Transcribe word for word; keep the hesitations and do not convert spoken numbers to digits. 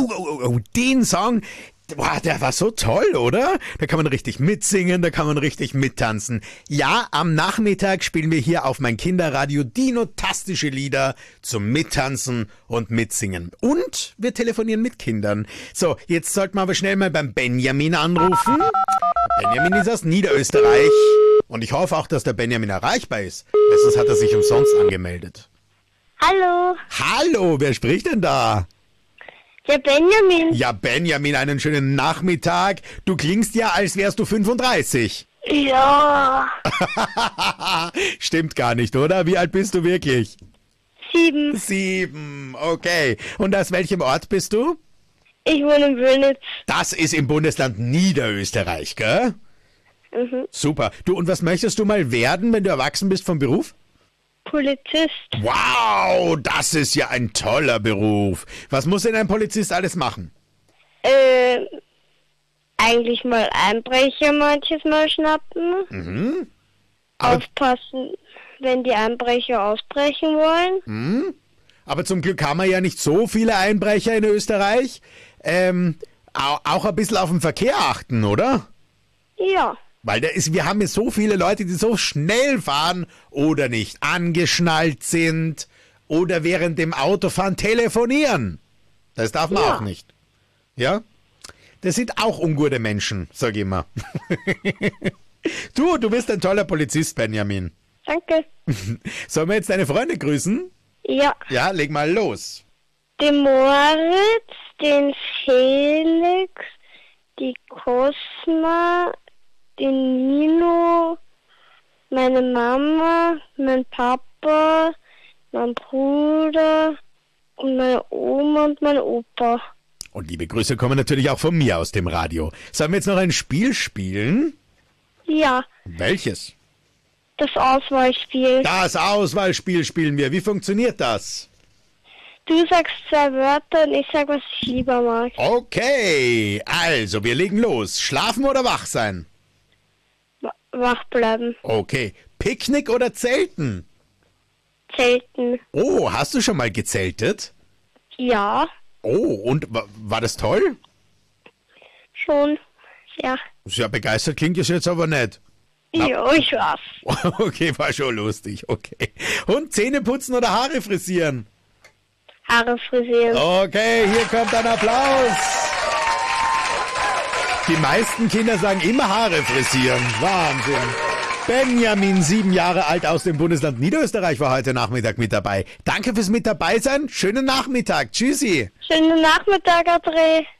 Oh, oh, oh, oh, den Song, boah, der war so toll, oder? Da kann man richtig mitsingen, da kann man richtig mittanzen. Ja, am Nachmittag spielen wir hier auf mein Kinderradio dinotastische Lieder zum Mittanzen und Mitsingen. Und wir telefonieren mit Kindern. So, jetzt sollten wir aber schnell mal beim Benjamin anrufen. Benjamin ist aus Niederösterreich. Und ich hoffe auch, dass der Benjamin erreichbar ist. Sonst hat er sich umsonst angemeldet. Hallo. Hallo, wer spricht denn da? Ja, Benjamin. Ja, Benjamin, einen schönen Nachmittag. Du klingst ja, als wärst du fünfunddreißig. Ja. Stimmt gar nicht, oder? Wie alt bist du wirklich? Sieben. Sieben, okay. Und aus welchem Ort bist du? Ich wohne in Wöhnitz. Das ist im Bundesland Niederösterreich, gell? Mhm. Super. Du, und was möchtest du mal werden, wenn du erwachsen bist vom Beruf? Polizist. Wow, das ist ja ein toller Beruf. Was muss denn ein Polizist alles machen? Äh, eigentlich mal Einbrecher manches Mal schnappen. Mhm. Aber, Aufpassen, wenn die Einbrecher ausbrechen wollen. mhm. Aber zum Glück haben wir ja nicht so viele Einbrecher in Österreich. Ähm, au- auch ein bisschen auf den Verkehr achten, oder? Ja. Weil da ist, wir haben ja so viele Leute, die so schnell fahren oder nicht angeschnallt sind oder während dem Autofahren telefonieren. Das darf man Ja. auch nicht. Ja? Das sind auch ungute Menschen, sag ich immer. Du, du bist ein toller Polizist, Benjamin. Danke. Sollen wir jetzt deine Freunde grüßen? Ja. Ja, leg mal los. Den Moritz, den Felix, die Cosma, den Nino, meine Mama, mein Papa, mein Bruder und meine Oma und mein Opa. Und liebe Grüße kommen natürlich auch von mir aus dem Radio. Sollen wir jetzt noch ein Spiel spielen? Ja, Welches? das Auswahlspiel. Das Auswahlspiel spielen wir. Wie funktioniert das? Du sagst zwei Wörter und ich sag, was ich lieber mag. Okay, also wir legen los. Schlafen oder wach sein? Wa- Wach bleiben. Okay, Picknick oder Zelten? Zelten. Oh, hast du schon mal gezeltet? Ja, Oh, und wa- war das toll? schon. Ja. Sehr begeistert klingt es jetzt aber nicht. Ja, ich weiß. Okay, war schon lustig, okay. Und Zähne putzen oder Haare frisieren? Haare frisieren. Okay, hier kommt ein Applaus. Die meisten Kinder sagen immer Haare frisieren. Wahnsinn. Benjamin, sieben Jahre alt aus dem Bundesland Niederösterreich, war heute Nachmittag mit dabei. Danke fürs mit dabei sein. Schönen Nachmittag. Tschüssi. Schönen Nachmittag, André.